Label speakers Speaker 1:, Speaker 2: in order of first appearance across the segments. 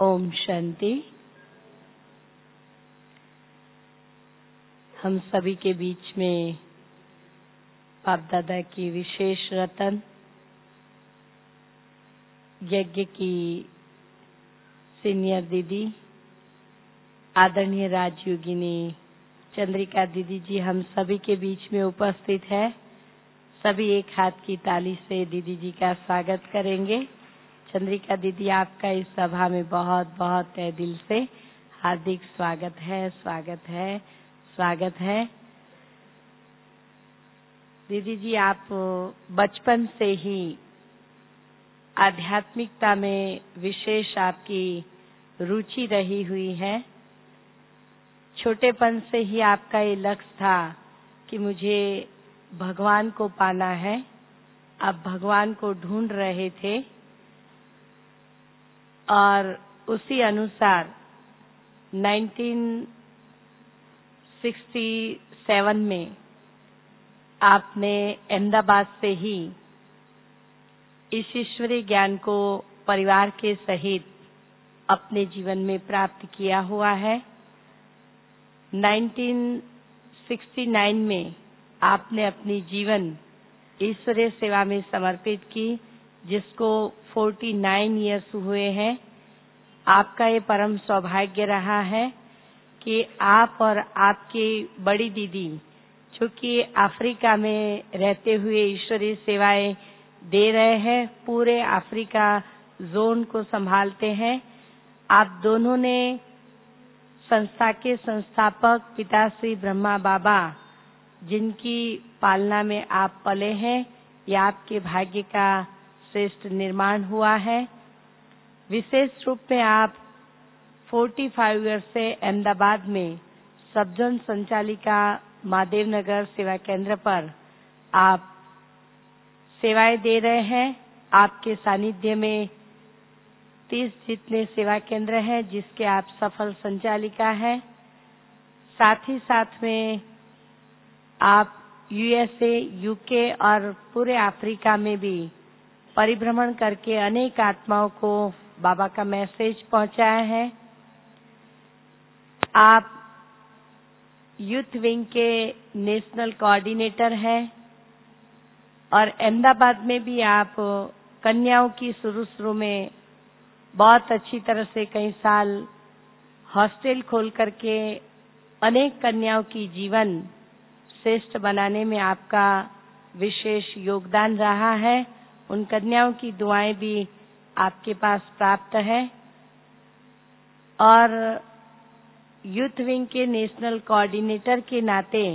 Speaker 1: ओम शांति। हम सभी के बीच में बाप दादा की विशेष रतन यज्ञ की सीनियर दीदी आदरणीय राजयोगिनी चंद्रिका दीदी जी हम सभी के बीच में उपस्थित है। सभी एक हाथ की ताली से दीदी जी का स्वागत करेंगे। चंद्रिका दीदी, आपका इस सभा में बहुत बहुत तहे दिल से हार्दिक स्वागत है, स्वागत है, स्वागत है। दीदी जी, आप बचपन से ही आध्यात्मिकता में विशेष आपकी रुचि रही हुई है। छोटेपन से ही आपका ये लक्ष्य था कि मुझे भगवान को पाना है। आप भगवान को ढूंढ रहे थे और उसी अनुसार 1967 में आपने अहमदाबाद से ही इस ईश्वरीय ज्ञान को परिवार के सहित अपने जीवन में प्राप्त किया हुआ है। 1969 में आपने अपनी जीवन ईश्वरीय सेवा में समर्पित की, जिसको 49 इयर्स हुए हैं। आपका ये परम सौभाग्य रहा है कि आप और आपकी बड़ी दीदी, जो कि अफ्रीका में रहते हुए ईश्वरीय सेवाएं दे रहे हैं, पूरे अफ्रीका जोन को संभालते हैं। आप दोनों ने संस्था के संस्थापक पिताश्री ब्रह्मा बाबा, जिनकी पालना में आप पले हैं, यह आपके भाग्य का श्रेष्ठ निर्माण हुआ है। विशेष रूप में आप 45 ईयर्स से अहमदाबाद में सबजन संचालिका महादेव नगर सेवा केंद्र पर आप सेवाएं दे रहे हैं। आपके सानिध्य में 30 जितने सेवा केंद्र हैं, जिसके आप सफल संचालिका हैं। साथ ही साथ में आप यूएसए, यूके और पूरे अफ्रीका में भी परिभ्रमण करके अनेक आत्माओं को बाबा का मैसेज पहुंचाया है। आप यूथ विंग के नेशनल कोऑर्डिनेटर हैं और अहमदाबाद में भी आप कन्याओं की शुरू में बहुत अच्छी तरह से कई साल हॉस्टल खोल करके अनेक कन्याओं की जीवन श्रेष्ठ बनाने में आपका विशेष योगदान रहा है। उन कन्याओं की दुआएं भी आपके पास प्राप्त है और यूथ विंग के नेशनल कोऑर्डिनेटर के नाते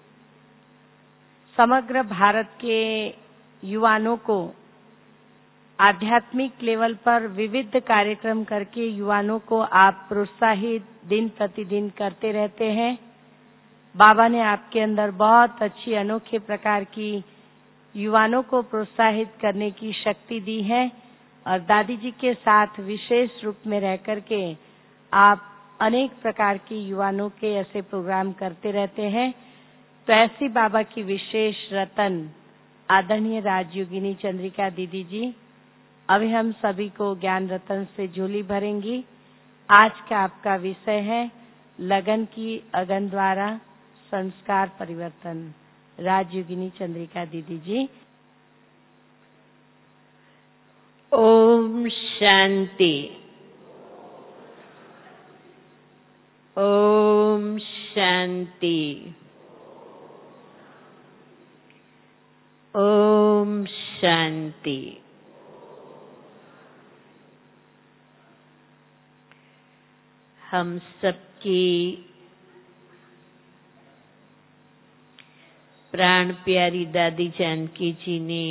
Speaker 1: समग्र भारत के युवाओं को आध्यात्मिक लेवल पर विविध कार्यक्रम करके युवाओं को आप प्रोत्साहित दिन प्रतिदिन करते रहते हैं। बाबा ने आपके अंदर बहुत अच्छी अनोखे प्रकार की युवाओं को प्रोत्साहित करने की शक्ति दी है और दादी जी के साथ विशेष रूप में रह करके आप अनेक प्रकार की युवाओं के ऐसे प्रोग्राम करते रहते हैं। तो ऐसी बाबा की विशेष रतन आदरणीय राजयोगिनी चंद्रिका दीदी जी अभी हम सभी को ज्ञान रतन से झोली भरेंगी। आज का आपका विषय है लगन की अगन द्वारा संस्कार परिवर्तन। राजयोगिनी चंद्रिका दीदी जी।
Speaker 2: ओम शांति। ओम शांति। ओम शांति। हम सबकी प्राण प्यारी दादी जानकी जी ने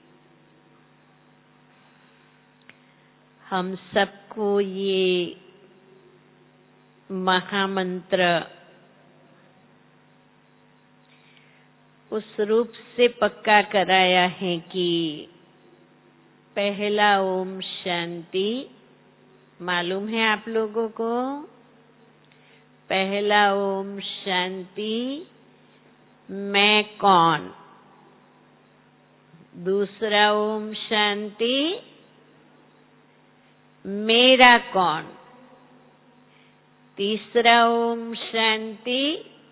Speaker 2: हम सबको ये महामंत्र उस रूप से पक्का कराया है कि पहला ओम शांति मालूम है आप लोगों को। पहला ओम शांति मैं कौन। दूसरा ओम शांति मेरा कौन। तीसरा ओम शांति।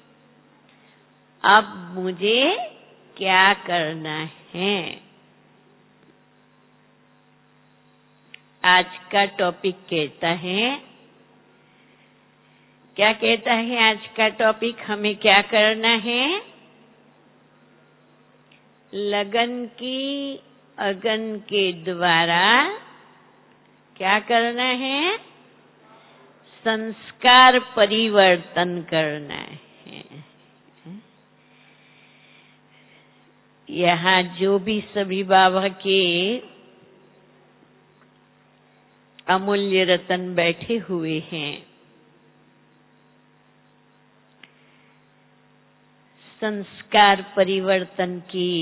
Speaker 2: अब मुझे क्या करना है? आज का टॉपिक कहता है, क्या कहता है आज का टॉपिक? हमें क्या करना है? लगन की अगन के द्वारा क्या करना है? संस्कार परिवर्तन करना है। यहाँ जो भी सभी बाबा के अमूल्य रतन बैठे हुए हैं, संस्कार परिवर्तन की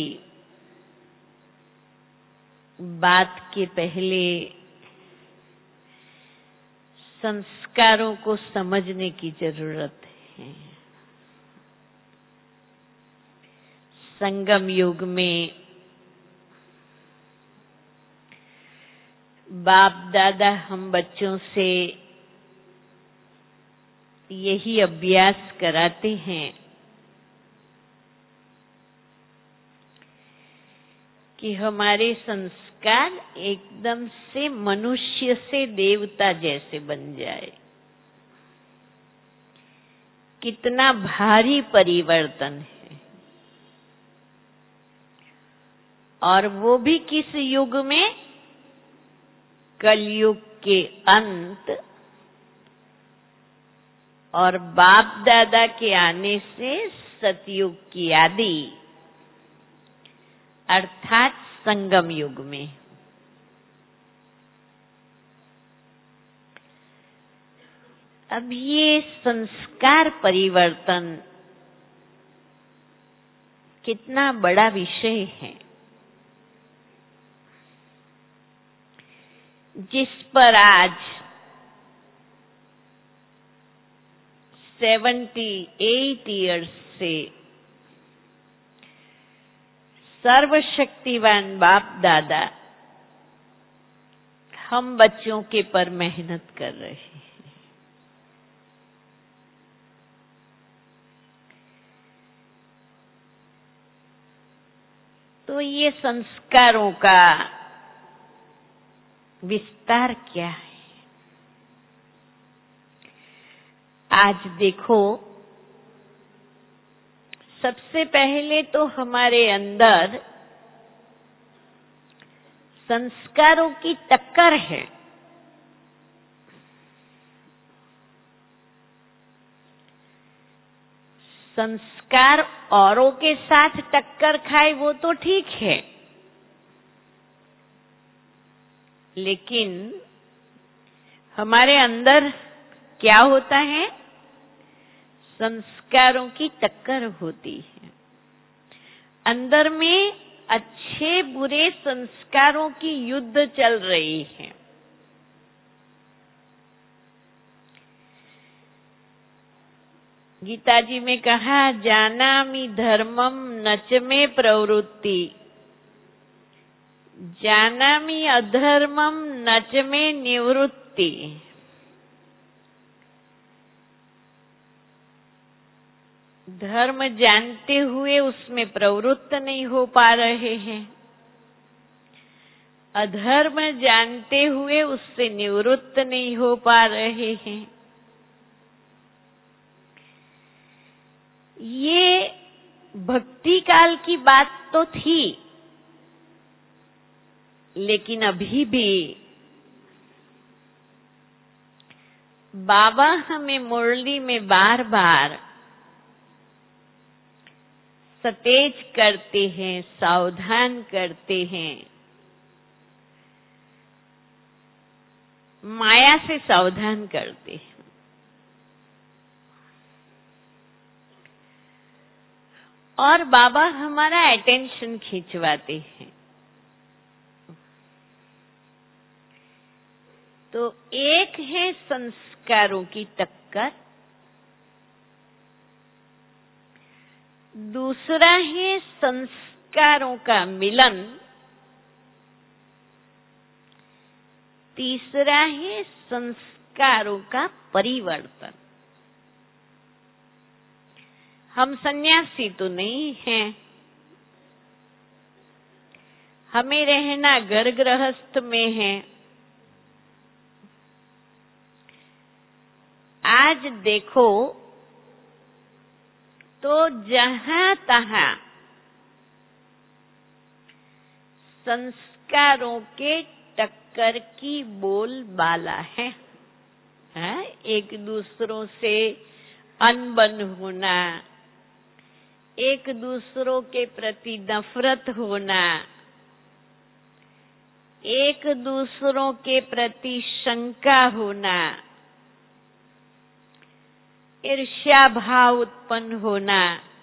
Speaker 2: बात के पहले संस्कारों को समझने की जरूरत है। संगम युग में बाप दादा हम बच्चों से यही अभ्यास कराते हैं कि हमारे संस्कार एकदम से मनुष्य से देवता जैसे बन जाए। कितना भारी परिवर्तन है। और वो भी किस युग में? कलयुग के अंत और बाप दादा के आने से सतयुग की आदि, अर्थात संगम युग में। अब ये संस्कार परिवर्तन कितना बड़ा विषय है, जिस पर आज 78 इयर्स से सर्वशक्तिवान बाप दादा हम बच्चों के पर मेहनत कर रहे हैं। तो ये संस्कारों का विस्तार क्या है? आज देखो, सबसे पहले तो हमारे अंदर संस्कारों की टक्कर है। संस्कार औरों के साथ टक्कर खाए वो तो ठीक है, लेकिन हमारे अंदर क्या होता है? संस्कारों की टक्कर होती है। अंदर में अच्छे बुरे संस्कारों की युद्ध चल रही है। गीता जी में कहा, जानामि धर्मम नच में प्रवृत्ति, जानामि अधर्मम नच में निवृत्ति। धर्म जानते हुए उसमें प्रवृत्त नहीं हो पा रहे हैं, अधर्म जानते हुए उससे निवृत्त नहीं हो पा रहे हैं। ये भक्ति काल की बात तो थी, लेकिन अभी भी बाबा हमें मुरली में बार बार सतेज करते हैं, सावधान करते हैं, माया से सावधान करते हैं। और बाबा हमारा अटेंशन खिंचवाते हैं। तो एक है संस्कारों की टक्कर, दूसरा है संस्कारों का मिलन, तीसरा है संस्कारों का परिवर्तन। हम सन्यासी तो नहीं हैं, हमें रहना घर गृहस्थ में है। आज देखो तो जहां तहां संस्कारों के टक्कर की बोलबाला है। एक दूसरों से अनबन होना, एक दूसरों के प्रति नफरत होना, एक दूसरों के प्रति शंका होना, ईर्ष्या भाव उत्पन्न होना,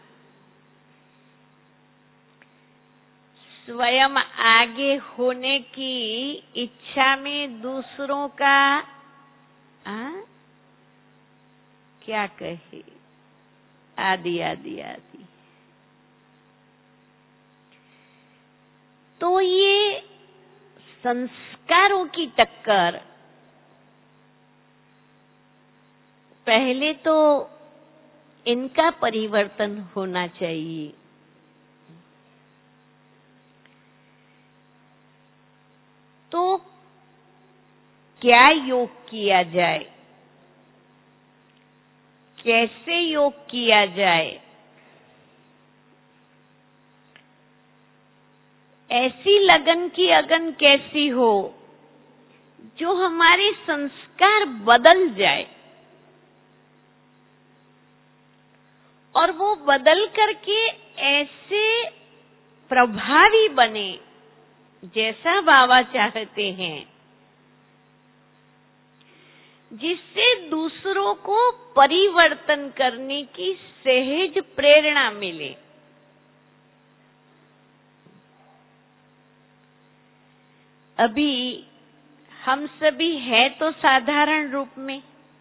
Speaker 2: स्वयं आगे होने की इच्छा में दूसरों का क्या कहे, आदि आदि आदि। तो ये संस्कारों की टक्कर, पहले तो इनका परिवर्तन होना चाहिए। तो क्या योग किया जाए, कैसे योग किया जाए? ऐसी लगन की अगन कैसी हो जो हमारे संस्कार बदल जाए और वो बदल करके ऐसे प्रभावी बने जैसा बाबा चाहते हैं, जिससे दूसरों को परिवर्तन करने की सहज प्रेरणा मिले। अभी हम सभी है तो साधारण रूप में,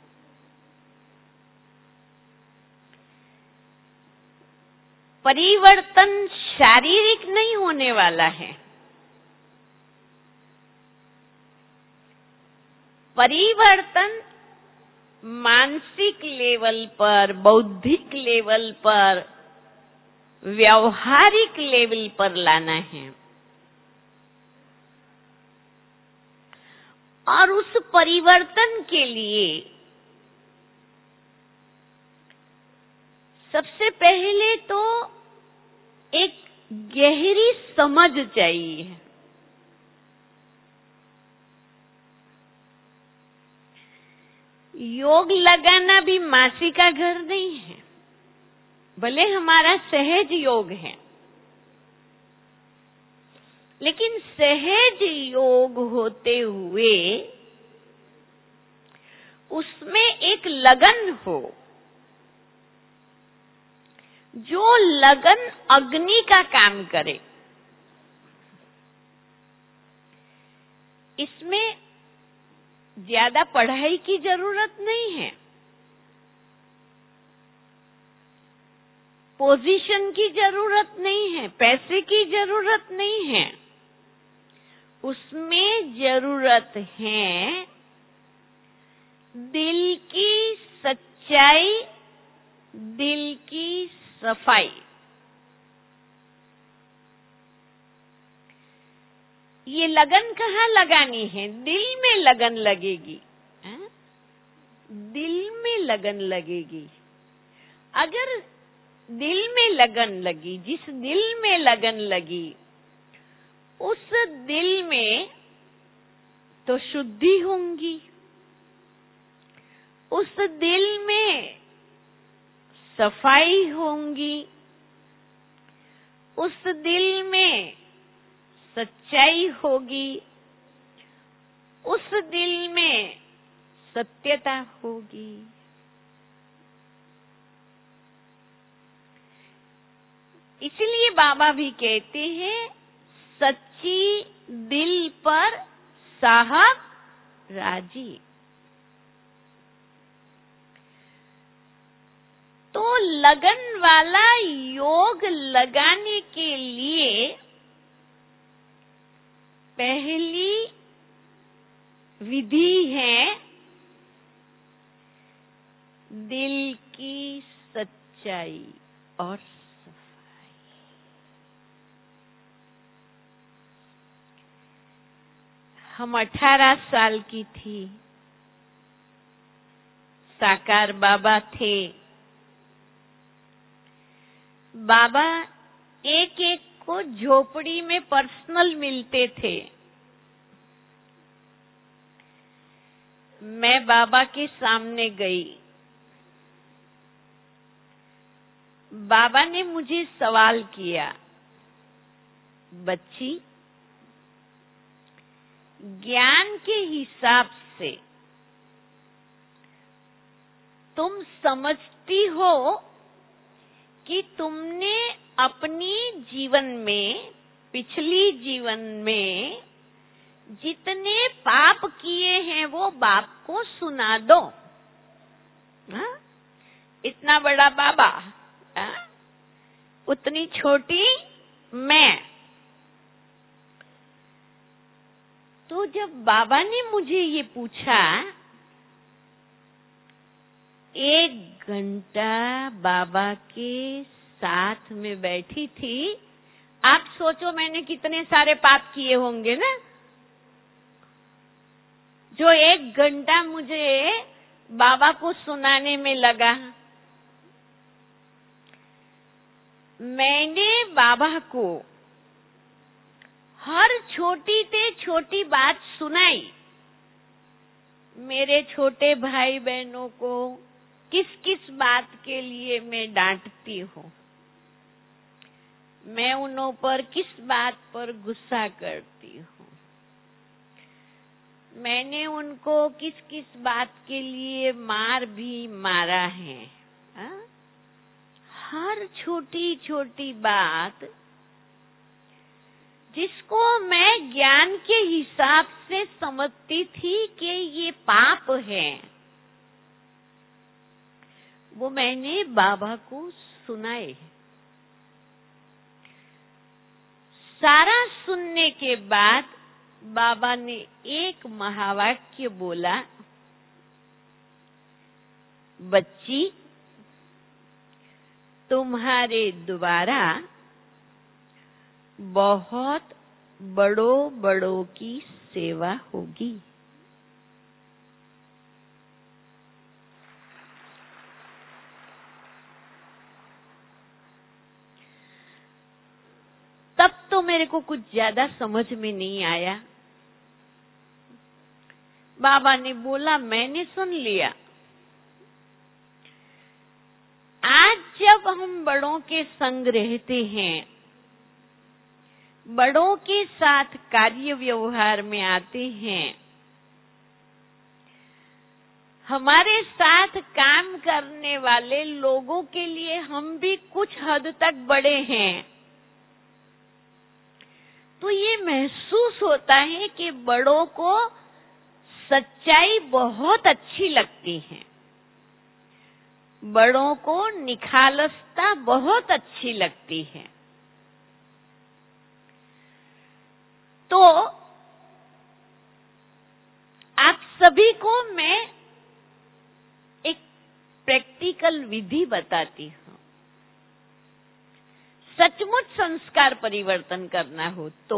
Speaker 2: परिवर्तन शारीरिक नहीं होने वाला है, परिवर्तन मानसिक लेवल पर, बौद्धिक लेवल पर, व्यवहारिक लेवल पर लाना है। और उस परिवर्तन के लिए सबसे पहले तो एक गहरी समझ चाहिए। योग लगाना भी मासी का घर नहीं है, भले हमारा सहज योग है, लेकिन सहज योग होते हुए उसमें एक लगन हो, जो लगन अग्नि का काम करे। इसमें ज्यादा पढ़ाई की जरूरत नहीं है, पोजीशन की जरूरत नहीं है, पैसे की जरूरत नहीं है। उसमें जरूरत है दिल की सच्चाई, दिल की सफाई। ये लगन कहाँ लगानी है? दिल में लगन लगेगी, दिल में लगन लगेगी। अगर दिल में लगन लगी, जिस दिल में लगन लगी, उस दिल में तो शुद्धि होंगी, उस दिल में सफाई होंगी, उस दिल में सच्चाई होगी, उस दिल में सत्यता होगी। इसलिए बाबा भी कहते हैं, सच्ची दिल पर साहब राजी। तो लगन वाला योग लगाने के लिए पहली विधि है दिल की सच्चाई। और सफाई। हम 18 साल की थी, साकार बाबा थे। बाबा एक एक को झोपड़ी में पर्सनल मिलते थे। मैं बाबा के सामने गई। बाबा ने मुझे सवाल किया, बच्ची, ज्ञान के हिसाब से तुम समझती हो कि तुमने अपनी जीवन में, पिछली जीवन में जितने पाप किए हैं वो बाप को सुना दो। हा? इतना बड़ा बाबा, हा? उतनी छोटी मैं। तो जब बाबा ने मुझे ये पूछा, 1 घंटा बाबा के साथ में बैठी थी। आप सोचो मैंने कितने सारे पाप किए होंगे ना, जो 1 घंटा मुझे बाबा को सुनाने में लगा। मैंने बाबा को हर छोटी से छोटी बात सुनाई। मेरे छोटे भाई बहनों को किस किस बात के लिए मैं डांटती हूँ, मैं उन पर किस बात पर गुस्सा करती हूँ, मैंने उनको किस किस बात के लिए मार भी मारा है। हा? हर छोटी छोटी बात जिसको मैं ज्ञान के हिसाब से समझती थी कि ये पाप है, वो मैंने बाबा को सुनाए। सारा सुनने के बाद बाबा ने एक महावाक्य बोला, बच्ची, तुम्हारे द्वारा बहुत बड़ों बड़ों की सेवा होगी। तब तो मेरे को कुछ ज्यादा समझ में नहीं आया। बाबा ने बोला, मैंने सुन लिया। आज जब हम बड़ों के संग रहते हैं, बड़ों के साथ कार्य व्यवहार में आते हैं, हमारे साथ काम करने वाले लोगों के लिए हम भी कुछ हद तक बड़े हैं, तो ये महसूस होता है कि बड़ों को सच्चाई बहुत अच्छी लगती है, बड़ों को निखालसता बहुत अच्छी लगती है। तो आप सभी को मैं एक प्रैक्टिकल विधि बताती हूँ। सचमुच संस्कार परिवर्तन करना हो तो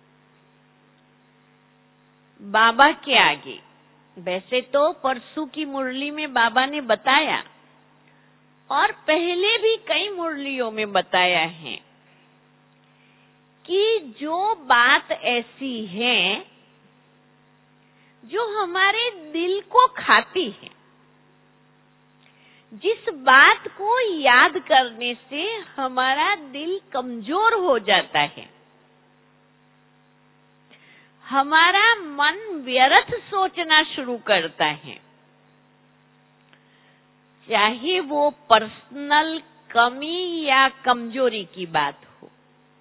Speaker 2: बाबा के आगे, वैसे तो परसों की मुरली में बाबा ने बताया और पहले भी कई मुरलियों में बताया है कि जो बात ऐसी है जो हमारे दिल को खाती है, जिस बात को याद करने से हमारा दिल कमजोर हो जाता है, हमारा मन व्यर्थ सोचना शुरू करता है, चाहे वो पर्सनल कमी या कमजोरी की बात हो,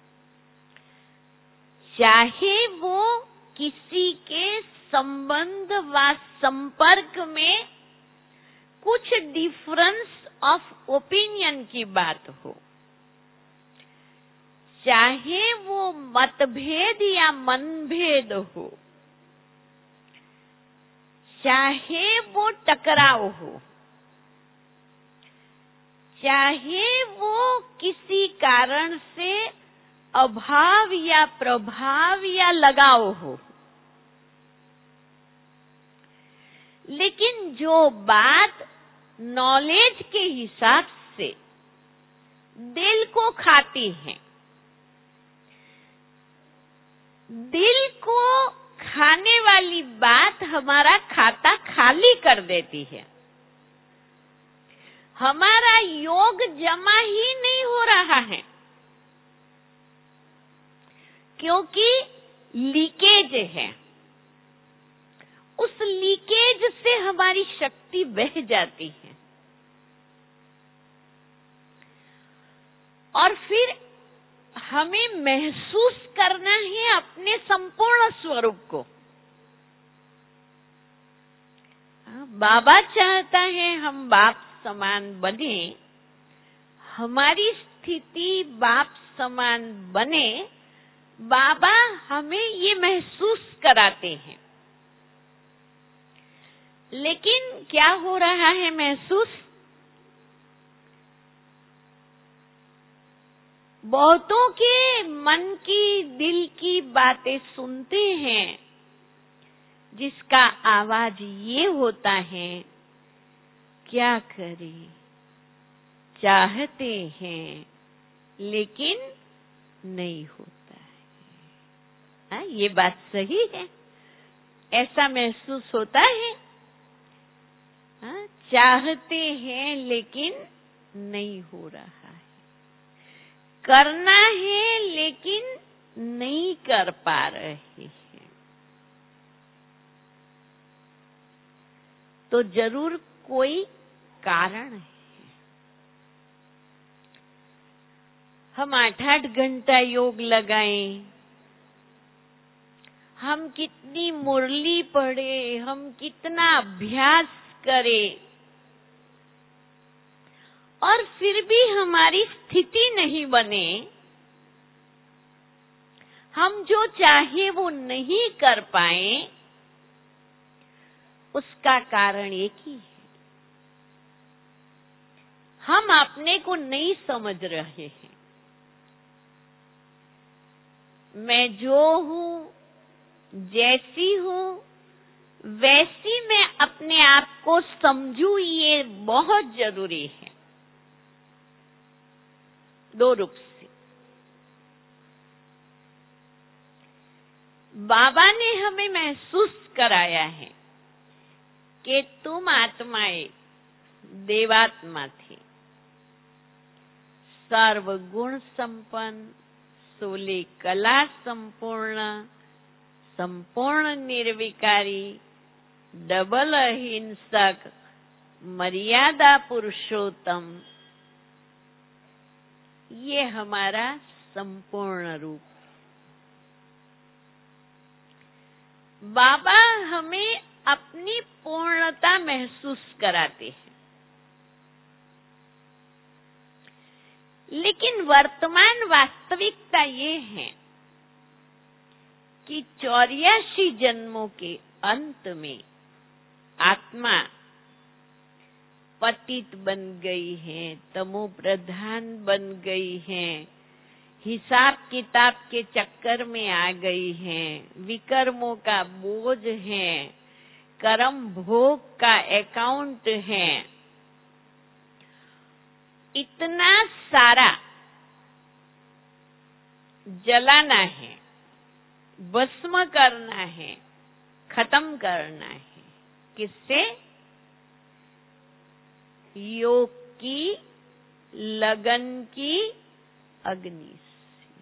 Speaker 2: चाहे वो किसी के संबंध व संपर्क में कुछ डिफरेंस ऑफ ओपिनियन की बात हो, चाहे वो मतभेद या मनभेद हो, चाहे वो टकराव हो, चाहे वो किसी कारण से अभाव या प्रभाव या लगाव हो, लेकिन जो बात नॉलेज के हिसाब से दिल को खाती है, दिल को खाने वाली बात हमारा खाता खाली कर देती है। हमारा योग जमा ही नहीं हो रहा है, क्योंकि लीकेज है। उस लीकेज से हमारी शक्ति बह जाती है और फिर हमें महसूस करना है अपने संपूर्ण स्वरूप को। बाबा चाहता है हम बाप समान बने, हमारी स्थिति बाप समान बने। बाबा हमें ये महसूस कराते हैं, लेकिन क्या हो रहा है महसूस? बहुतों के मन की, दिल की बातें सुनते हैं, जिसका आवाज ये होता है, क्या करें, चाहते हैं लेकिन नहीं होता है। ये बात सही है, ऐसा महसूस होता है। चाहते हैं लेकिन नहीं हो रहा है, करना है लेकिन नहीं कर पा रहे हैं। तो जरूर कोई कारण है। हम 8-8 घंटा योग लगाएं, हम कितनी मुरली पढ़े, हम कितना अभ्यास करें, और फिर भी हमारी स्थिति नहीं बने, हम जो चाहे वो नहीं कर पाए, उसका कारण एक ही है, हम अपने को नहीं समझ रहे हैं। मैं जो हूँ, जैसी हूँ, वैसी मैं अपने आप को समझूं, ये बहुत जरूरी है। दो रूप से बाबा ने हमें महसूस कराया है कि तुम आत्माएं देवात्मा थी, सर्वगुण संपन्न, 16 कला संपूर्ण, संपूर्ण निर्विकारी, डबल अहिंसक, मर्यादा पुरुषोत्तम। ये हमारा संपूर्ण रूप। बाबा हमें अपनी पूर्णता महसूस कराते हैं, लेकिन वर्तमान वास्तविकता ये है कि 84 जन्मों के अंत में आत्मा पतित बन गई है, तमो प्रधान बन गई है, हिसाब किताब के चक्कर में आ गई है, विकर्मों का बोझ है, कर्म भोग का अकाउंट है, इतना सारा जलाना है, भस्म करना है, खत्म करना है। किससे? योग की लगन की अग्नि से।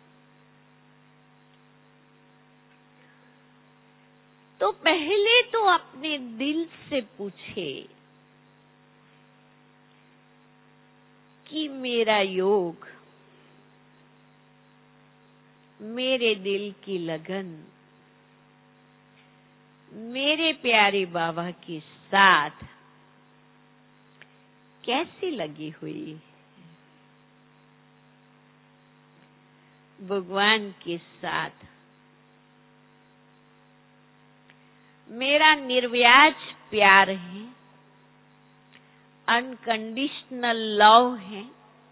Speaker 2: तो पहले तो अपने दिल से पूछे कि मेरा योग, मेरे दिल की लगन मेरे प्यारे बाबा के साथ कैसी लगी हुई है? भगवान के साथ मेरा निर्व्याज प्यार है, अनकंडीशनल लव है।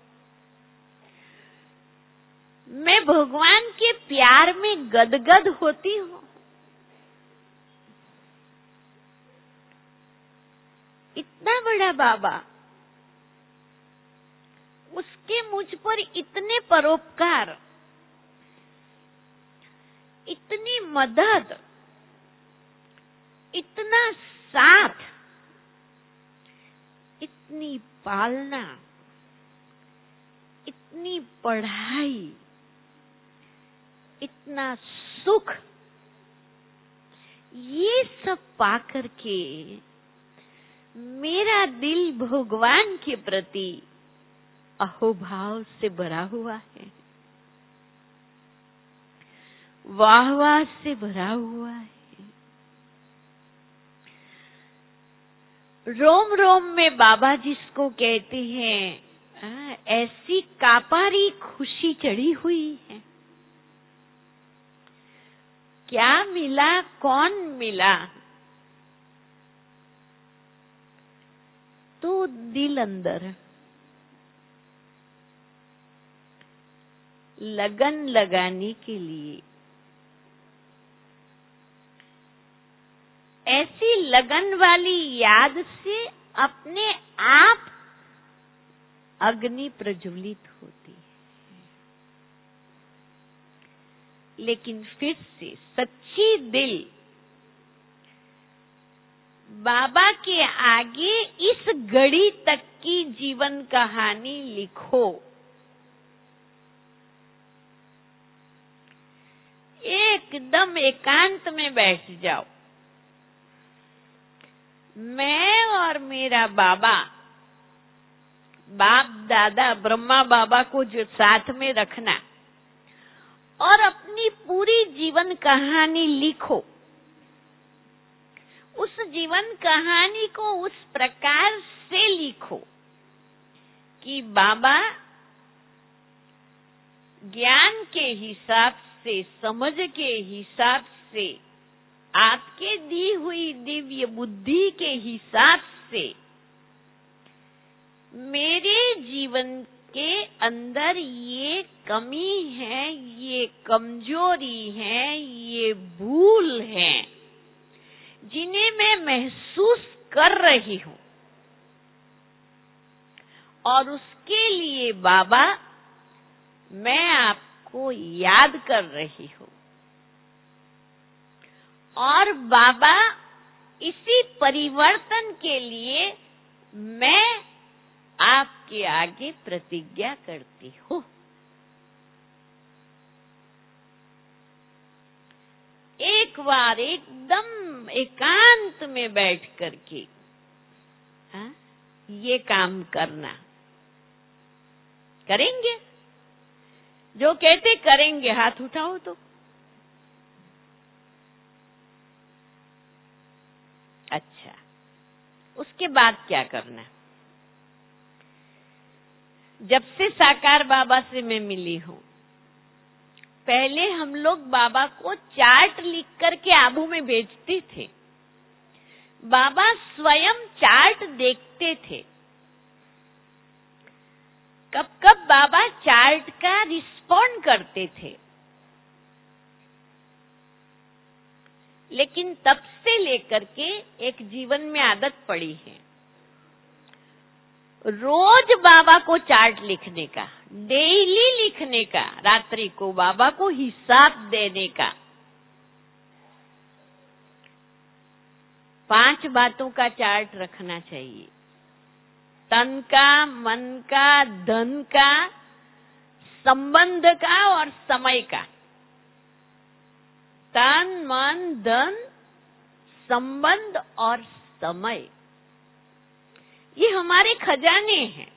Speaker 2: मैं भगवान के प्यार में गदगद होती हूँ। इतना बड़ा बाबा, उसके मुझ पर इतने परोपकार, इतनी मदद, इतना साथ, इतनी पालना, इतनी पढ़ाई, इतना सुख, ये सब पाकर के मेरा दिल भगवान के प्रति अहोभाव से भरा हुआ है, वाह वाह से भरा हुआ है। रोम रोम में बाबा जिसको कहते हैं, ऐसी कापारी खुशी चढ़ी हुई है। क्या मिला, कौन मिला? तो दिल अंदर लगन लगाने के लिए, ऐसी लगन वाली याद से अपने आप अग्नि प्रज्वलित होती है। लेकिन फिर से सच्ची दिल बाबा के आगे इस घड़ी तक की जीवन कहानी लिखो। एकदम एकांत में बैठ जाओ। मैं और मेरा बाबा, बाप दादा ब्रह्मा बाबा को जो साथ में रखना और अपनी पूरी जीवन कहानी लिखो। उस जीवन कहानी को उस प्रकार से लिखो कि बाबा ज्ञान के हिसाब से, समझ के हिसाब से, आपके दी हुई दिव्य बुद्धि के हिसाब से मेरे जीवन के अंदर ये कमी है, ये कमजोरी है, ये भूल है, जिन्हें मैं महसूस कर रही हूँ। और उसके लिए बाबा मैं आपको याद कर रही हूँ। और बाबा इसी परिवर्तन के लिए मैं आपके आगे प्रतिज्ञा करती हूँ। एक बार एकदम एकांत में बैठ करके ये काम करना। करेंगे? जो कहते करेंगे हाथ उठाओ तो। अच्छा, उसके बाद क्या करना? जब से साकार बाबा से मैं मिली हूँ, पहले हम लोग बाबा को चार्ट लिख करके आबू में भेजते थे। बाबा स्वयं चार्ट देखते थे। कब कब बाबा चार्ट का रिस्पॉन्ड करते थे। लेकिन तब से लेकर के एक जीवन में आदत पड़ी है, रोज बाबा को चार्ट लिखने का, डेली लिखने का, रात्रि को बाबा को हिसाब देने का। 5 बातों का चार्ट रखना चाहिए। तन का, मन का, धन का, संबंध का और समय का। तन, मन, धन, संबंध और समय, ये हमारे खजाने हैं।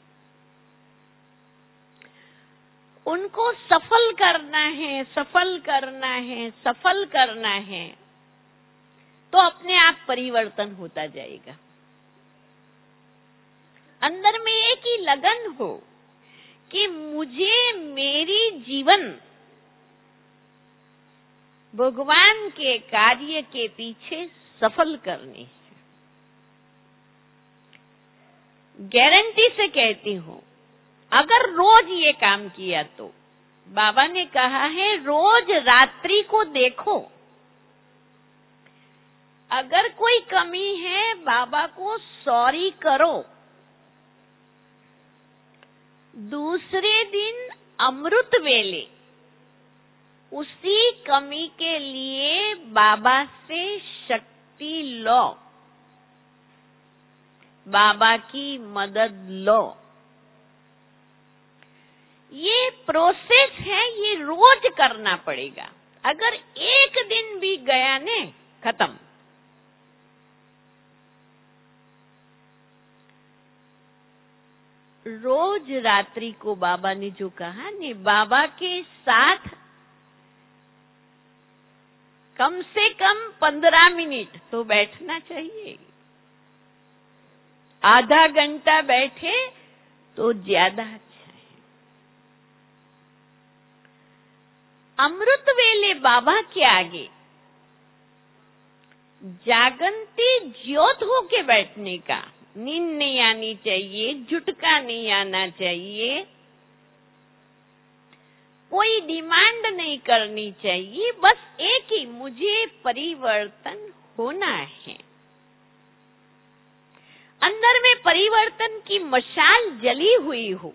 Speaker 2: उनको सफल करना है, सफल करना है, सफल करना है, तो अपने आप परिवर्तन होता जाएगा। अंदर में एक ही लगन हो कि मुझे मेरी जीवन भगवान के कार्य के पीछे सफल करनी है। गारंटी से कहती हूँ, अगर रोज ये काम किया तो बाबा ने कहा है रोज रात्रि को देखो, अगर कोई कमी है बाबा को सॉरी करो, दूसरे दिन अमृत वेले उसी कमी के लिए बाबा से शक्ति लो, बाबा की मदद लो। ये प्रोसेस है, ये रोज करना पड़ेगा। अगर एक दिन भी गया ने, खत्म। रोज रात्रि को बाबा ने जो कहा ने, बाबा के साथ कम से कम 15 मिनट तो बैठना चाहिए। आधा घंटा बैठे तो ज्यादा अच्छा है। अमृत वेले बाबा के आगे जागंती ज्योत होके बैठने का, नींद नहीं आनी चाहिए, झुटका नहीं आना चाहिए, कोई डिमांड नहीं करनी चाहिए, बस एक ही, मुझे परिवर्तन होना है। अंदर में परिवर्तन की मशाल जली हुई हो।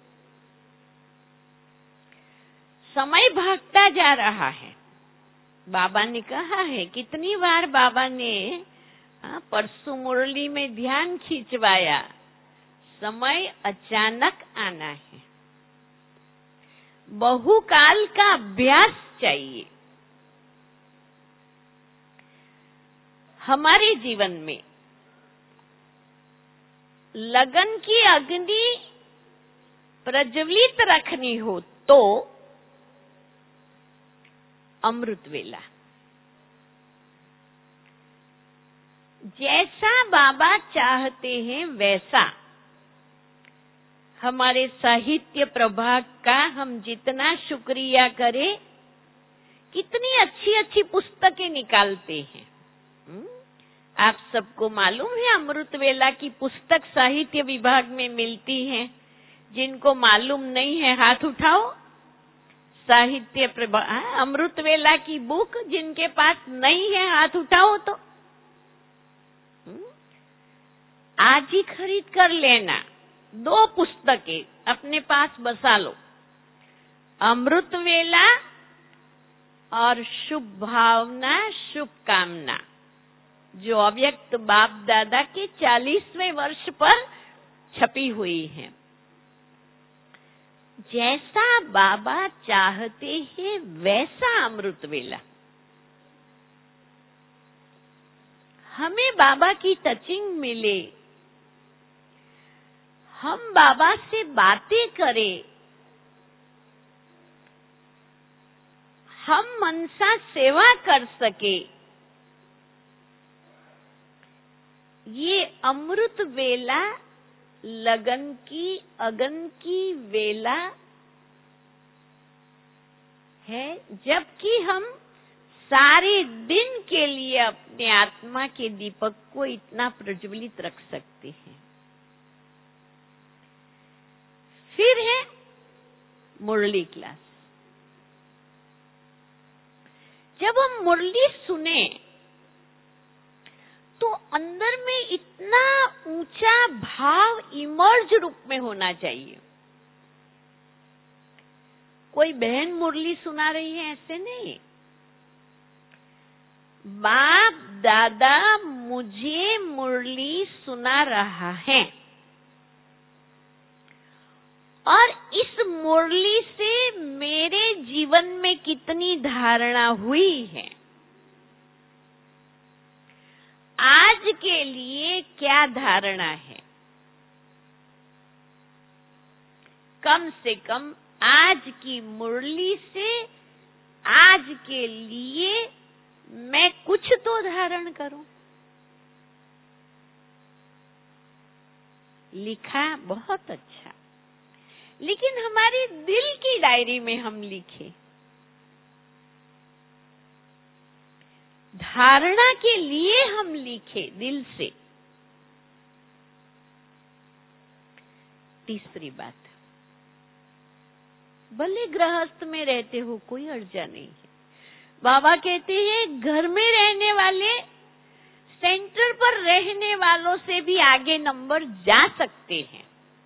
Speaker 2: समय भागता जा रहा है। बाबा ने कहा है, कितनी बार बाबा ने परसों मुरली में ध्यान खिंचवाया, समय अचानक आना है। बहुकाल का अभ्यास चाहिए। हमारे जीवन में लगन की अग्नि प्रज्वलित रखनी हो तो अमृत वेला, जैसा बाबा चाहते हैं वैसा। हमारे साहित्य प्रभाग का हम जितना शुक्रिया करें, कितनी अच्छी अच्छी पुस्तकें निकालते हैं। आप सबको मालूम है अमृत वेला की पुस्तक साहित्य विभाग में मिलती है। जिनको मालूम नहीं है हाथ उठाओ। साहित्य प्रभाग अमृत वेला की बुक जिनके पास नहीं है हाथ उठाओ। तो आज ही खरीद कर लेना। 2 पुस्तकें अपने पास बसा लो, अमृत वेला और शुभ भावना शुभकामना, जो अव्यक्त बाप दादा के 40वें वर्ष पर छपी हुई है। जैसा बाबा चाहते हैं वैसा अमृत वेला। हमें बाबा की टचिंग मिले, हम बाबा से बातें करें, हम मनसा सेवा कर सके, ये अमृत वेला लगन की अगन की वेला है। जबकि हम सारे दिन के लिए अपने आत्मा के दीपक को इतना प्रज्वलित रख सकते हैं। फिर है मुरली क्लास। जब हम मुरली सुने तो अंदर में इतना ऊंचा भाव इमर्ज रूप में होना चाहिए। कोई बहन मुरली सुना रही है ऐसे नहीं। बाप दादा मुझे मुरली सुना रहा है और इस मुरली से मेरे जीवन में कितनी धारणा हुई है, आज के लिए क्या धारणा है। कम से कम आज की मुरली से आज के लिए मैं कुछ तो धारण करूं। लिखा बहुत अच्छा, लेकिन हमारी दिल की डायरी में हम लिखे। धारणा के लिए हम लिखे दिल से। तीसरी बात, भले गृहस्थ में रहते हो कोई अर्जा नहीं है। बाबा कहते हैं घर में रहने वाले सेंटर पर रहने वालों से भी आगे नंबर जा सकते हैं।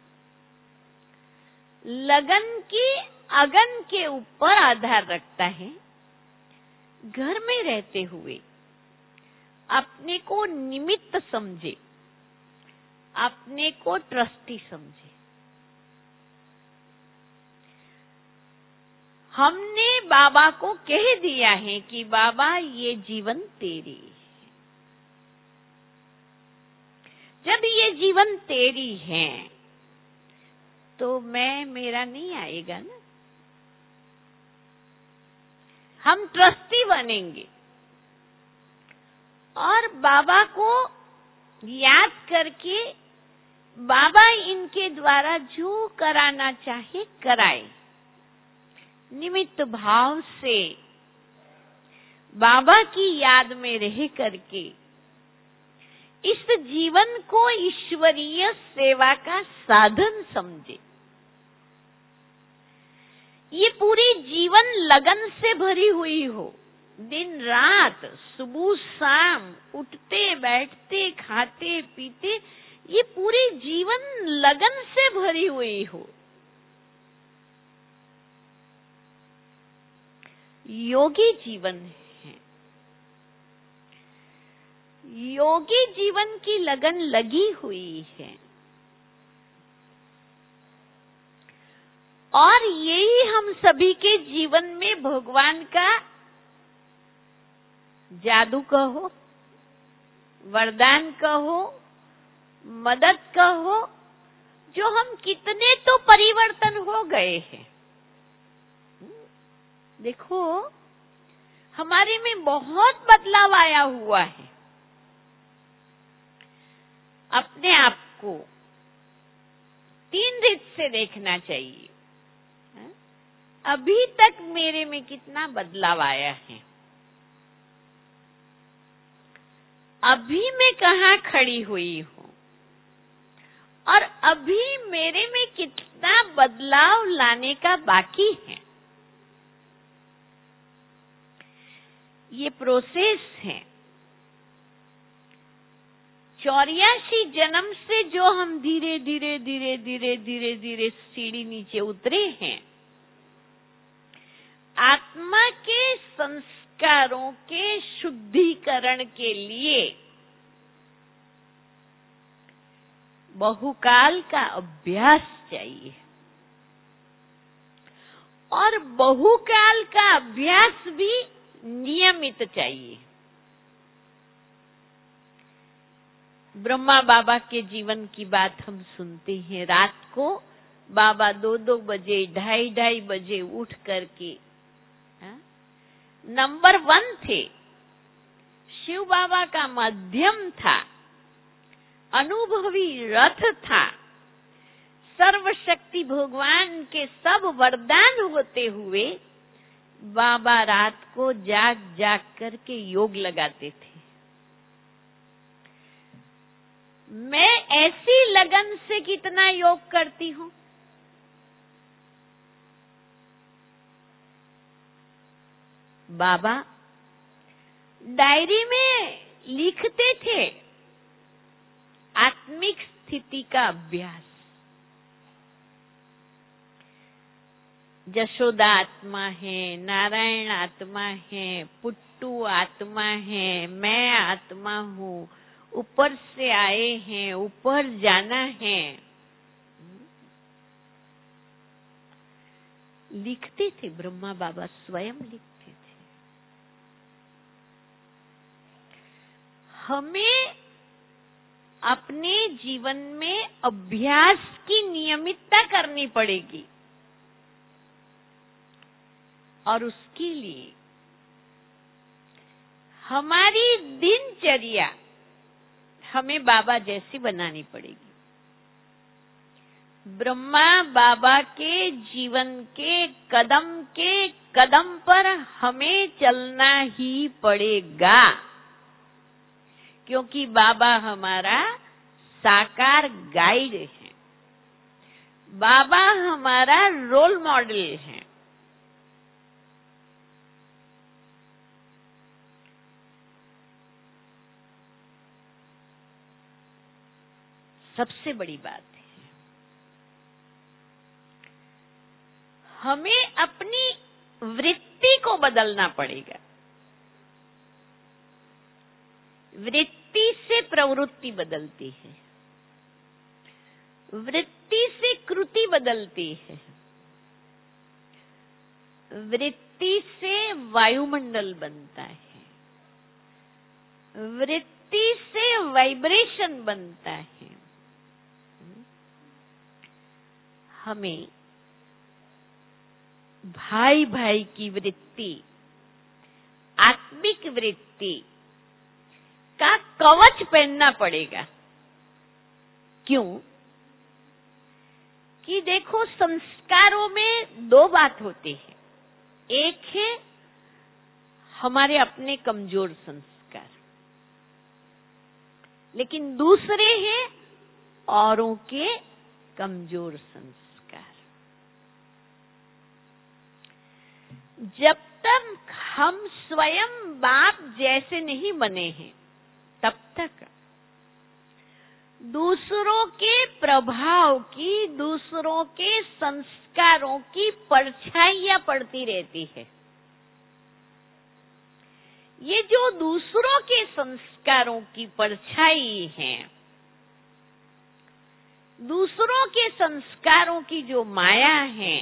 Speaker 2: लगन की अगन के ऊपर आधार रखता है। घर में रहते हुए अपने को निमित्त समझे, अपने को ट्रस्टी समझे। हमने बाबा को कह दिया है कि बाबा ये जीवन तेरी है। जब ये जीवन तेरी है तो मेरा नहीं आएगा ना। हम ट्रस्टी बनेंगे और बाबा को याद करके बाबा इनके द्वारा जो कराना चाहे कराए। निमित्त भाव से बाबा की याद में रह करके इस जीवन को ईश्वरीय सेवा का साधन समझे। ये पूरी जीवन लगन से भरी हुई हो, दिन रात सुबह शाम उठते बैठते खाते पीते, ये पूरी जीवन लगन से भरी हुई हो। योगी जीवन है। योगी जीवन की लगन लगी हुई है और यही हम सभी के जीवन में भगवान का जादू कहो, वरदान कहो, मदद कहो, जो हम कितने तो परिवर्तन हो गए हैं। देखो हमारे में बहुत बदलाव आया हुआ है। अपने आप को 3 रीत से देखना चाहिए। अभी तक मेरे में कितना बदलाव आया है, अभी मैं कहाँ खड़ी हुई हूँ और अभी मेरे में कितना बदलाव लाने का बाकी है। ये प्रोसेस है। 84 जन्म से जो हम धीरे धीरे धीरे धीरे धीरे धीरे सीढ़ी नीचे उतरे हैं, आत्मा के संस्कारों के शुद्धिकरण के लिए बहुकाल का अभ्यास चाहिए और बहुकाल का अभ्यास भी नियमित चाहिए। ब्रह्मा बाबा के जीवन की बात हम सुनते हैं। रात को बाबा 2-2 बजे 2:30 बजे उठ करके नंबर 1 थे। शिव बाबा का माध्यम था, अनुभवी रथ था, सर्वशक्ति भगवान के सब वरदान होते हुए बाबा रात को जाग जाग करके योग लगाते थे। मैं ऐसी लगन से कितना योग करती हूँ। बाबा डायरी में लिखते थे आत्मिक स्थिति का अभ्यास। जशोदा आत्मा है, नारायण आत्मा है, पुट्टू आत्मा है, मैं आत्मा हूँ, ऊपर से आए हैं, ऊपर जाना है। लिखते थे, ब्रह्मा बाबा स्वयं लिखते थे। हमें अपने जीवन में अभ्यास की नियमितता करनी पड़ेगी और उसके लिए हमारी दिनचर्या हमें बाबा जैसी बनानी पड़ेगी। ब्रह्मा बाबा के जीवन के कदम पर हमें चलना ही पड़ेगा, क्योंकि बाबा हमारा साकार गाइड है। बाबा हमारा रोल मॉडल है। सबसे बड़ी बात है, हमें अपनी वृत्ति को बदलना पड़ेगा। वृत्ति से प्रवृत्ति बदलती है, वृत्ति से कृति बदलती है, वृत्ति से वायुमंडल बनता है, वृत्ति से वाइब्रेशन बनता है। हमें भाई भाई की वृत्ति, आत्मिक वृत्ति का कवच पहनना पड़ेगा। क्यों? कि देखो, संस्कारों में दो बात होती है। एक है हमारे अपने कमजोर संस्कार, लेकिन दूसरे हैं औरों के कमजोर संस्कार। जब तक हम स्वयं बाप जैसे नहीं बने हैं, तब तक दूसरों के प्रभाव की, दूसरों के संस्कारों की परछाइयां पड़ती रहती है। ये जो दूसरों के संस्कारों की परछाई है, दूसरों के संस्कारों की जो माया है,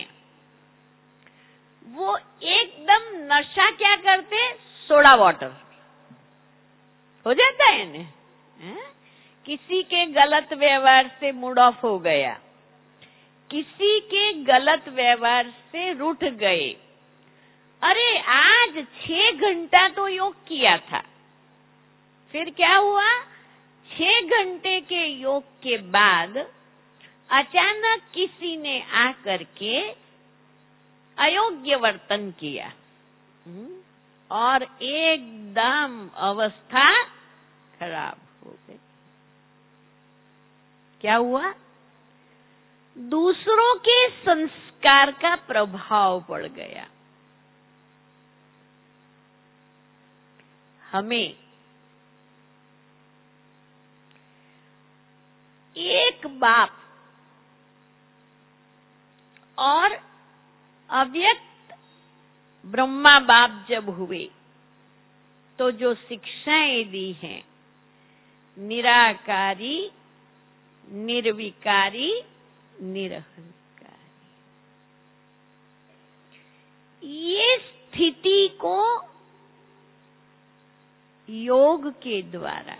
Speaker 2: वो एकदम नशा क्या करते, सोडा वाटर हो जाता है ना। किसी के गलत व्यवहार से मूड ऑफ हो गया, किसी के गलत व्यवहार से रूठ गए। अरे आज 6 घंटा तो योग किया था, फिर क्या हुआ? 6 घंटे के योग के बाद अचानक किसी ने आकर के अयोग्य वर्तन किया और एकदम अवस्था खराब हो गई। क्या हुआ? दूसरों के संस्कार का प्रभाव पड़ गया। हमें एक बाप और अव्यक्त ब्रह्मा बाप जब हुए, तो जो शिक्षाएं दी हैं, निराकारी, निर्विकारी, निरहंकारी, ये स्थिति को योग के द्वारा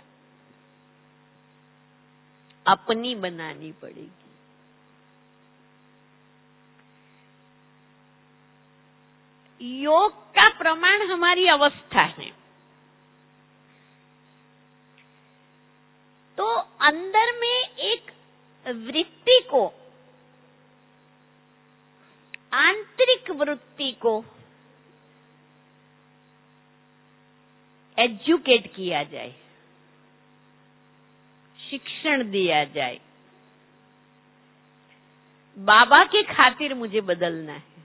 Speaker 2: अपनी बनानी पड़ेगी। योग का प्रमाण हमारी अवस्था है। तो अंदर में एक वृत्ति को, आंतरिक वृत्ति को एजुकेट किया जाए, शिक्षण दिया जाए। बाबा के खातिर मुझे बदलना है,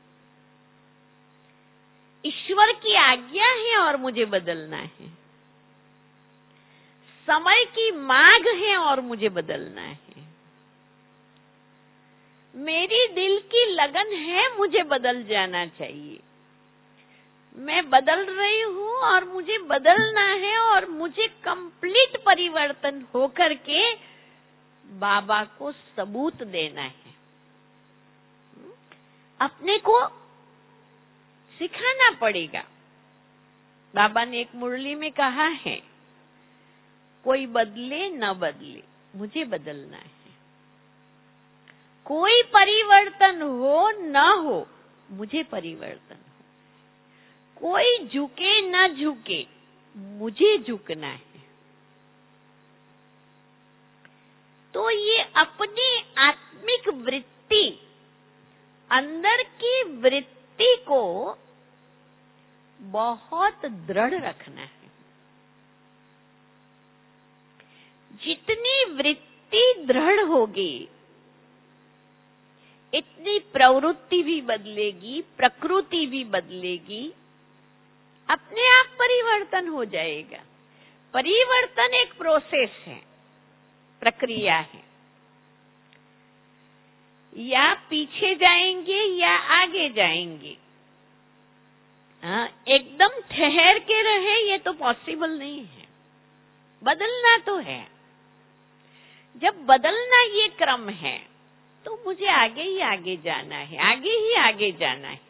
Speaker 2: ईश्वर की आज्ञा है और मुझे बदलना है, समय की मांग है और मुझे बदलना है, मेरी दिल की लगन है, मुझे बदल जाना चाहिए। मैं बदल रही हूँ और मुझे बदलना है और मुझे कंप्लीट परिवर्तन होकर के बाबा को सबूत देना है। अपने को सिखाना पड़ेगा। बाबा ने एक मुरली में कहा है, कोई बदले न बदले, मुझे बदलना है। कोई परिवर्तन हो न हो, मुझे परिवर्तन हो। कोई झुके न झुके, मुझे झुकना है। तो ये अपनी आत्मिक वृत्ति, अंदर की वृत्ति को बहुत दृढ़ रखना है। जितनी वृत्ति दृढ़ होगी, अपनी प्रवृत्ति भी बदलेगी, प्रकृति भी बदलेगी, अपने आप परिवर्तन हो जाएगा। परिवर्तन एक प्रोसेस है, प्रक्रिया है। या पीछे जाएंगे या आगे जाएंगे। एकदम ठहर के रहे ये तो पॉसिबल नहीं है। बदलना तो है। जब बदलना ये क्रम है तो मुझे आगे ही आगे जाना है, आगे ही आगे जाना है।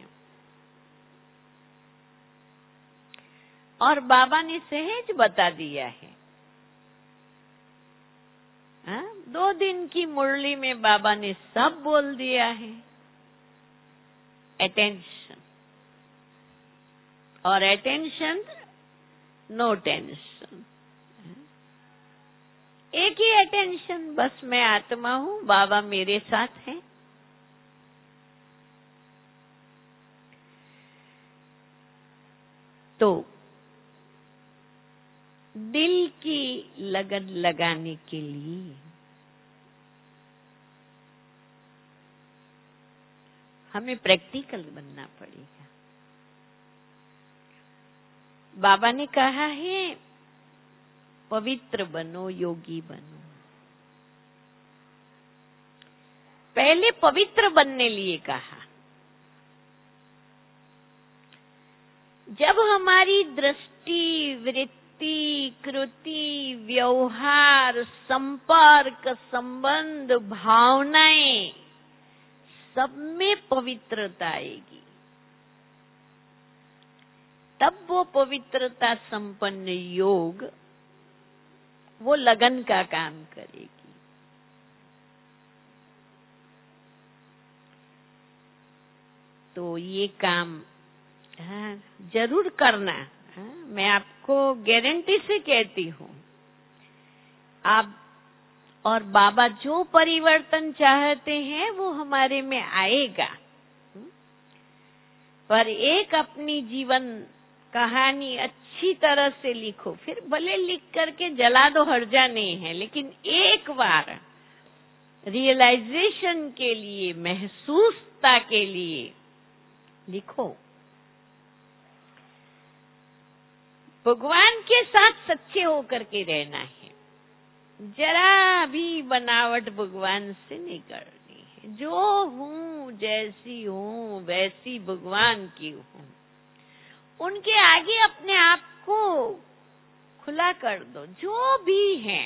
Speaker 2: और बाबा ने सहज बता दिया है। 2 दिन की मुरली में बाबा ने सब बोल दिया है। अटेंशन, और अटेंशन नो टेंशन। एक ही अटेंशन, बस मैं आत्मा हूँ, बाबा मेरे साथ हैं। तो दिल की लगन लगाने के लिए हमें प्रैक्टिकल बनना पड़ेगा। बाबा ने कहा है पवित्र बनो, योगी बनो। पहले पवित्र बनने लिए कहा। जब हमारी दृष्टि, वृत्ति, कृति, व्यवहार, संपर्क, संबंध, भावनाएं सब में पवित्रता आएगी, तब वो पवित्रता संपन्न योग वो लगन का काम करेगी। तो ये काम जरूर करना। मैं आपको गारंटी से कहती हूँ, आप और बाबा जो परिवर्तन चाहते हैं वो हमारे में आएगा। पर एक अपनी जीवन कहानी अच्छी तरह से लिखो, फिर भले लिख करके जला दो, हर्जा नहीं है, लेकिन एक बार रियलाइजेशन के लिए, महसूसता के लिए लिखो। भगवान के साथ सच्चे होकर के रहना है। जरा भी बनावट भगवान से नहीं करनी है। जो हूँ, जैसी हूँ वैसी भगवान की हूँ। उनके आगे अपने आप को खुला कर दो, जो भी है।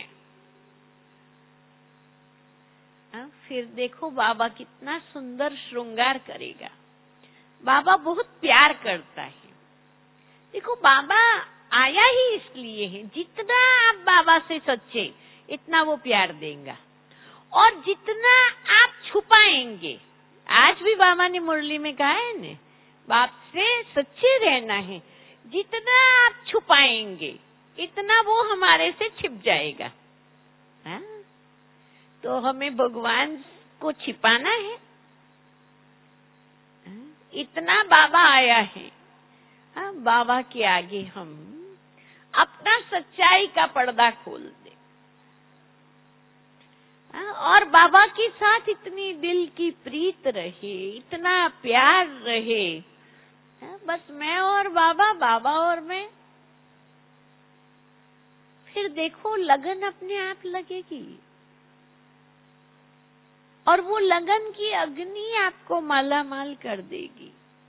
Speaker 2: फिर देखो बाबा कितना सुंदर श्रृंगार करेगा। बाबा बहुत प्यार करता है। देखो बाबा आया ही इसलिए है, जितना आप बाबा से सच्चे इतना वो प्यार देगा, और जितना आप छुपाएंगे, आज भी बाबा ने मुरली में कहा है ना, बाप से सच्चे रहना है। जितना आप छुपाएंगे इतना वो हमारे से छिप जाएगा। तो हमें भगवान को छिपाना है। इतना बाबा आया है। बाबा के आगे हम अपना सच्चाई का पर्दा खोल दे, और बाबा के साथ इतनी दिल की प्रीत रहे, इतना प्यार रहे। बस मैं और बाबा, बाबा और मैं। फिर देखो लगन अपने आप लगेगी, और वो लगन की अग्नि आपको मालामाल कर देगी।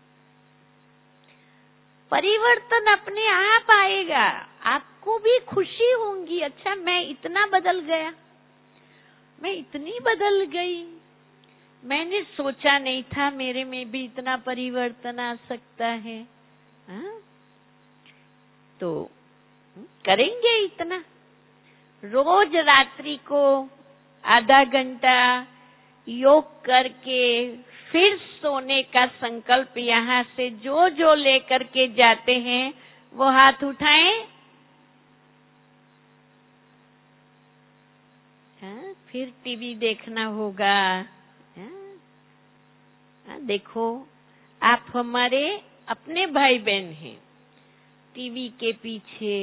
Speaker 2: परिवर्तन अपने आप आएगा। आपको भी खुशी होगी, अच्छा मैं इतना बदल गया, मैं इतनी बदल गई, मैंने सोचा नहीं था मेरे में भी इतना परिवर्तन आ सकता है। तो करेंगे इतना। रोज रात्रि को आधा घंटा योग करके फिर सोने का संकल्प यहाँ से जो जो लेकर के जाते हैं वो हाथ उठाएं। फिर टीवी देखना होगा। देखो आप हमारे अपने भाई बहन हैं। टीवी के पीछे,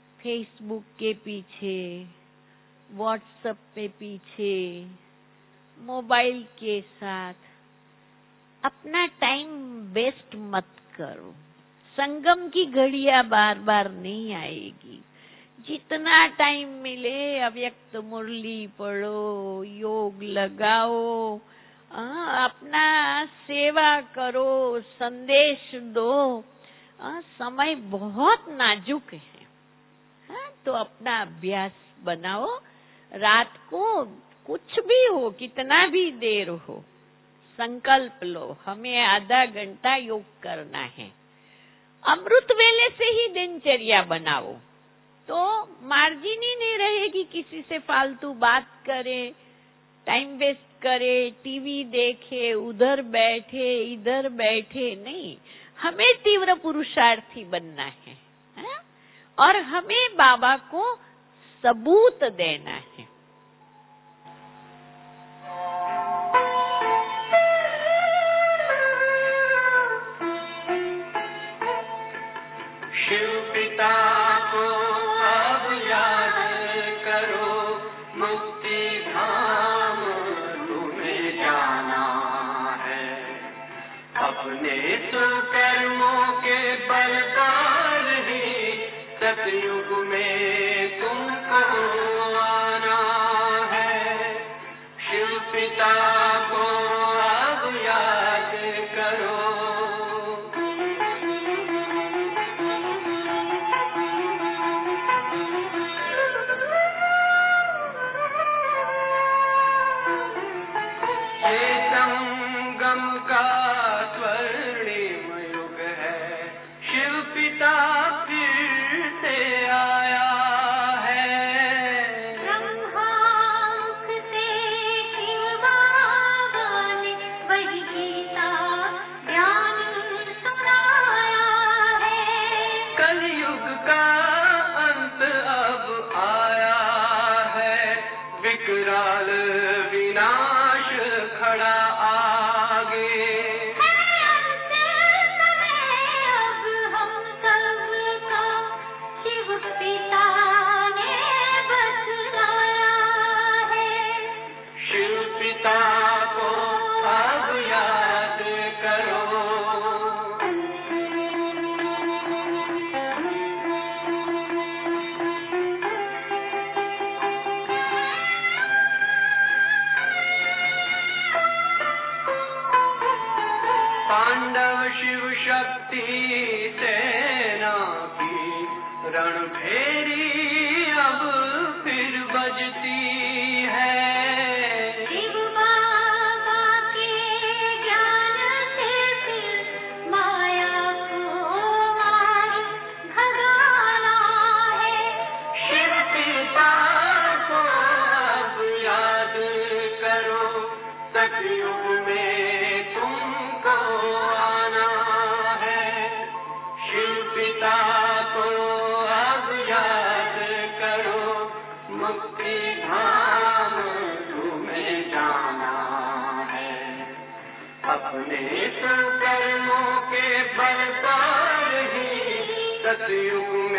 Speaker 2: फेसबुक के पीछे, व्हाट्सएप पे पीछे, मोबाइल के साथ अपना टाइम वेस्ट मत करो। संगम की घड़ियां बार बार नहीं आएगी। जितना टाइम मिले अव्यक्त मुरली पढ़ो, योग लगाओ, अपना सेवा करो, संदेश दो। समय बहुत नाजुक है, तो अपना अभ्यास बनाओ। रात को कुछ भी हो, कितना भी देर हो, संकल्प लो हमें आधा घंटा योग करना है। अमृत वेले से ही दिनचर्या बनाओ, तो मार्जिन ही नहीं रहेगी किसी से फालतू बात करे, टाइम वेस्ट करे, टीवी देखे, उधर बैठे इधर बैठे। नहीं, हमें तीव्र पुरुषार्थी बनना है, और हमें बाबा को सबूत देना है।
Speaker 3: शिव पिता को अब याद करो, मुक्ति धाम तुम्हें जाना है। अपने सुकर्मों के बल पर ही सतयुग में तुमको आना है। शिव पिता को अब याद करो। का स्वर्णिम युग है, शिव पिता फिर से आया है।
Speaker 4: ब्रह्मामुख से शिव बाबा ने वही गीता ज्ञान सुनाया है।
Speaker 3: कलयुग का अंत अब आया है, विकराल विनाश खड़ा पांडव शिव शक्ति सेना की रणभेरी अब फिर बजती है।
Speaker 4: शिव बाबा के ज्ञान से फिर माया को मार भगाना है।
Speaker 3: शिव पिता को अब याद करो, सतयुग में तुमको आना है। शिव पिता को अब याद करो, मुक्ति धाम तुम्हें जाना है। अपने सुकर्मों के बल पर ही सतयुग